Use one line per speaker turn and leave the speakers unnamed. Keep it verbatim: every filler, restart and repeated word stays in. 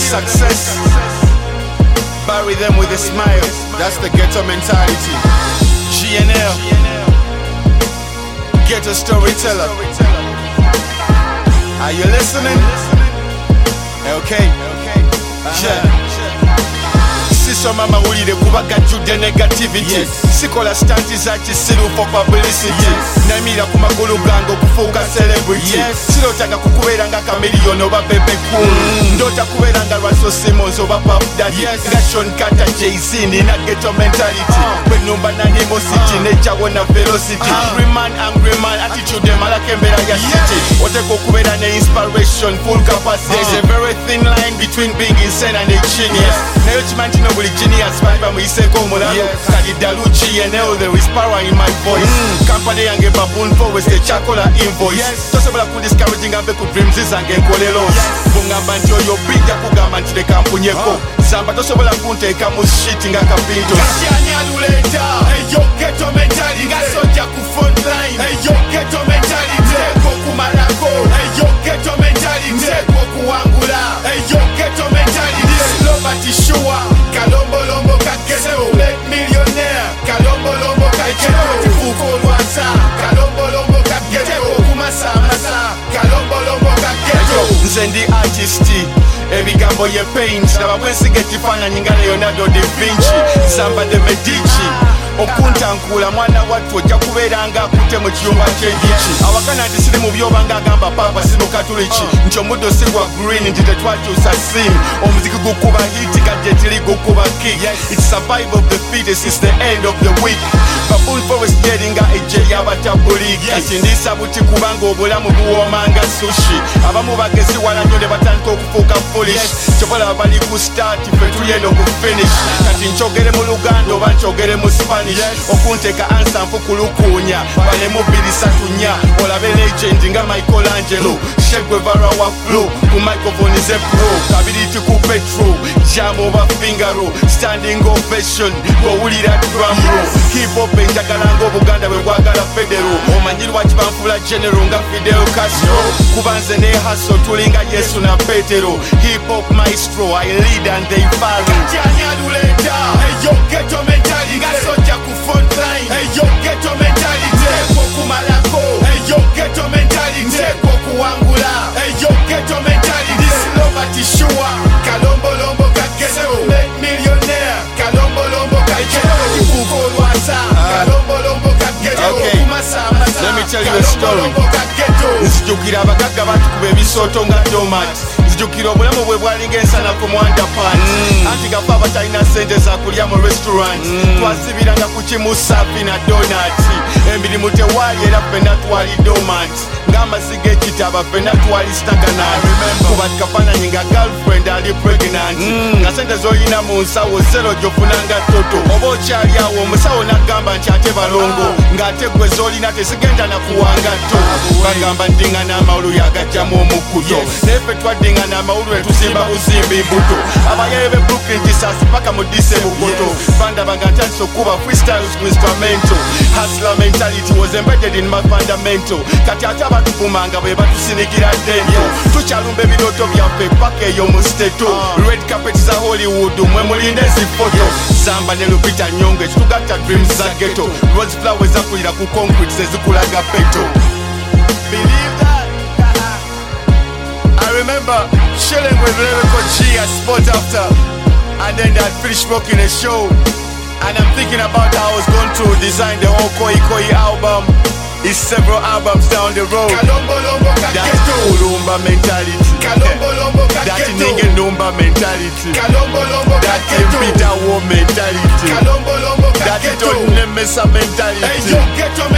success, bury them with a smile. That's the ghetto mentality. G N L, ghetto storyteller. Are you listening? Okay. Yeah. Siso mama ulire kubaga jude negativity. Yes. Sikola stanti za kisiru for publicity. Yes. Namira kumagulu gango kufuka celebrity. Yes. Sirotaka kukubeera nga chameleon oba bebe cool. Mm. Ndota kubeera nga Russell Simmons oba Puff Daddy. Yes. Nga Sean Carter, Jay-Z nina ghetto mentality. Uh. Bwenumba na animosity, uh. nature wona velocity. Uh. Angry man, angry man, attitude malaka embera ya city. Yes. Oteko kubeera ne inspiration, full capacity. Uh. There's a very thin line between being insane and a genius. Yes. Nayo chimantino buli genius bamba muiseko omulalo. Kali daluchi and L, there is power in my voice. Mm. Company yange baboon forward the chakola invoice. Yes. Tosobola ku discouraging ambe ku dreams zange nkolelo. Yes. Bungamba nti oyo bijja kugamba nti leka mpunyeko. Oh. Zamba tosobola kunteeka mu shit nga kapinto. Kasiani aluleta. Hey yo ghetto mentality. Nga soja ku front line. Hey yo ghetto mentality. Ko kumalako. Hey yo ghetto mentality. Ko kuwangula. Hey yo ghetto mentality. Slow but sure. Kalombo lombo kakeso. Black millionaire. Kalombo lombo kakeso. Fuko lwasa. Kalombo lombo kakeso. Kumasa masa. Kalombo lombo kakeso. Nze ndi artist. Ebigambo ye paint. Nababwensiga ekifaananyi nga Leonardo da Vinci. Zamba de Medici. Okuntankula mwana wattu ojja kubeera nga akutte mu kiyumba ky'enjuki. Awakana nti siri mu byoba ng'agamba papa si mu katuliki. Nti omuddo si gwa green nti tetwakyusa sim. Omuziki gukuba hiti kajja ekiri gukuba kick. It's survival of the fittest, it's the end of the week. Baboon forest yeri nga ejje y'abatabuliki. Kati ndiisa buti kubanga obulamu buwooma nga sushi. Abamu bagezi wala nnyo ne batandika okufuuka foolish. Kyobola bali ku start ffe tuli eno ku finish. Kati nkyogere mu Luganda oba nkyogere mu Spanish. Yes. Okunteeka ansa nfu kulukuunya balemu bbiri satu nnya olabe legend nga Michelangelo Che Guevara wa flow ku microphone ze pro kabiriti ku petro jam oba fingero standing ovation bw'owulira drum roll. Hip hop enjagala ng'Obuganda bwe bwagala federo omanyirwa kibanfula general nga Fidel Castro kuba nze ne haso tulinga Yesu na Petero. Hip hop maestro I lead and they follow. Kajani aluleta. Hey yo ghetto mentality. Ku front line. Hey yo ghetto mentality. Ko kumalako. Hey yo ghetto mentality. Ko kuwangula. Hey yo ghetto mentality. Slow but sure. Kalombo lombo kakeso. Make millionaire. Kalombo lombo kakeso. Fuko lwasa. Kalombo lombo kakeso. Kumasa masa. Let me tell you a story. Nzijukira abagagga batukuba ebisooto nga domat. Nzijukira obulamu bwe bwalinga ensana ku underpants. Anti gafa abatalina ssente za kulya mu restaurant. Twasibiranga ku kimu safi na donut. Emirimu tewaali era ffenna twali dormant. Ng'amasiga ekitaba ffenna twali stagnant. Kuba kafaananyi nga girlfriend ali pregnant. Nga ssente z'olina mu nsawo zero gy'ofunanga toto. Oba okyali awo omusawo n'agamba nti ate balongo. Ng'ate gwe z'olina tezigenda na kuwanga tto. Bagamba ndingana amawulu yagajjamu omukkuto. Naye ffe twaddingana amawulu ne tusimba buzimbi mbuto. Abayere be Brooklyn kisasi paka mu dise bukoto. Bandabanga ntandise okuba freestyles ku instrumental. Hustler mentality was embedded in my fundamental. Kati ate abatuvumanga bwe batusinikira dento. Tukyalumba ebirooto byaffe paka eyo mu steto. Red carpet za Hollywood mwe mulinda ezifoto. Zamba ne Lupita Nyong'o ekitugatta dreams za ghetto. Rose flowers zakulira ku concrete zezikulaga peto. Believe that. I remember chilling with Lyrical G at Spot After, and then they had finished working a show, and I'm thinking about how I was going to design the whole Koi Koi album. It's several albums down the road. That's Kulumba mentality. That Nigga Numba mentality. That Peter War mentality. That Don Nemesa mentality.